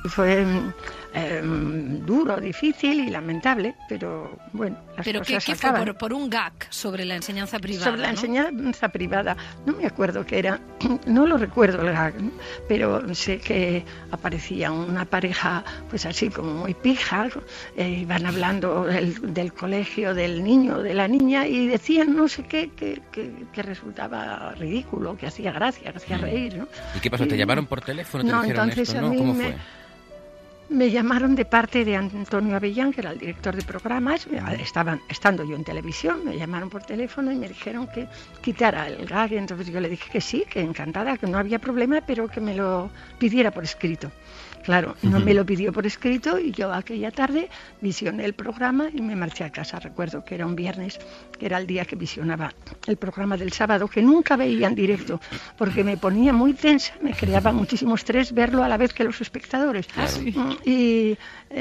Fue duro, difícil y lamentable, pero bueno, las cosas ¿qué acaban. fue? Por un gag sobre la enseñanza privada, Sobre la ¿no? enseñanza privada. No me acuerdo qué era, no lo recuerdo el gag, ¿no? Pero sé que aparecía una pareja, pues así como muy pija, iban hablando del colegio, del niño, de la niña, y decían no sé qué, que resultaba ridículo, que hacía gracia, que hacía reír, ¿no? ¿Y qué pasó? ¿Te llamaron por teléfono? ¿Te No, dijeron entonces esto? a ¿No? mí ¿Cómo fue? Me llamaron de parte de Antonio Avellán, que era el director de programas, estando yo en televisión, me llamaron por teléfono y me dijeron que quitara el gag, entonces yo le dije que sí, que encantada, que no había problema, pero que me lo pidiera por escrito. Claro, no me lo pidió por escrito y yo aquella tarde visioné el programa y me marché a casa. Recuerdo que era un viernes, que era el día que visionaba el programa del sábado, que nunca veía en directo, porque me ponía muy tensa, me creaba muchísimo estrés verlo a la vez que los espectadores. Claro. Y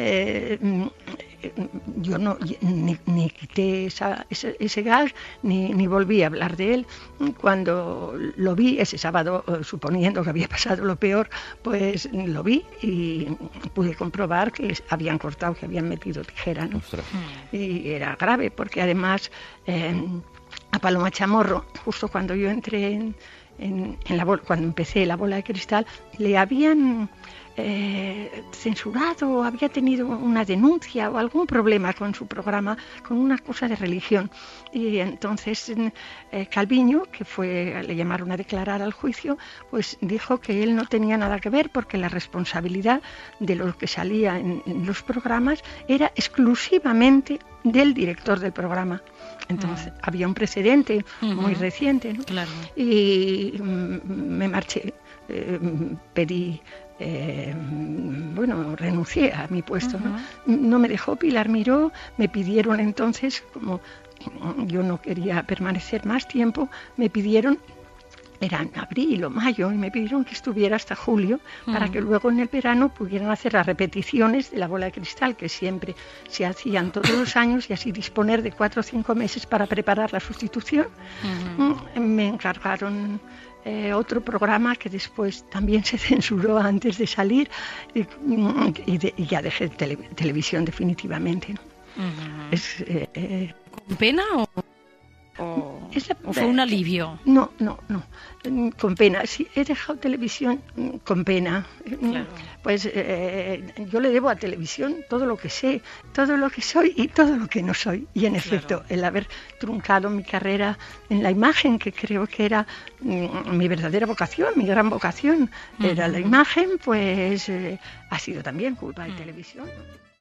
yo ni quité ese gag, ni volví a hablar de él. Cuando lo vi ese sábado, suponiendo que había pasado lo peor, pues lo vi y pude comprobar que habían cortado, que habían metido tijera, ¿no? Y era grave, porque además a Paloma Chamorro, justo cuando yo entré cuando empecé La Bola de Cristal, le habían censurado, había tenido una denuncia o algún problema con su programa, con una cosa de religión. Y entonces Calviño, que le llamaron a declarar al juicio, pues dijo que él no tenía nada que ver, porque la responsabilidad de lo que salía en los programas era exclusivamente del director del programa. Entonces había un precedente muy reciente, ¿no? Claro. Y me marché, pedí, renuncié a mi puesto, ¿no? No me dejó. Pilar Miró, me pidieron entonces, como yo no quería permanecer más tiempo, me pidieron, era en abril o mayo, y me pidieron que estuviera hasta julio para que luego en el verano pudieran hacer las repeticiones de La Bola de Cristal, que siempre se hacían todos los años, y así disponer de 4 o 5 meses para preparar la sustitución. Me encargaron otro programa que después también se censuró antes de salir, y ya dejé televisión definitivamente, ¿no? ¿Con pena o fue un alivio? No, con pena. Sí, he dejado televisión con pena. Claro. Pues yo le debo a televisión todo lo que sé, todo lo que soy y todo lo que no soy. Y en efecto, el haber truncado mi carrera en la imagen, que creo que era mi verdadera vocación, mi gran vocación, era la imagen, pues ha sido también culpa de televisión.